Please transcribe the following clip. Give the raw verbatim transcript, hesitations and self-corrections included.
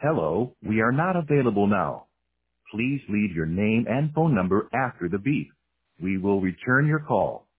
Hello, we are not available now. Please leave your name and phone number after the beep. We will return your call.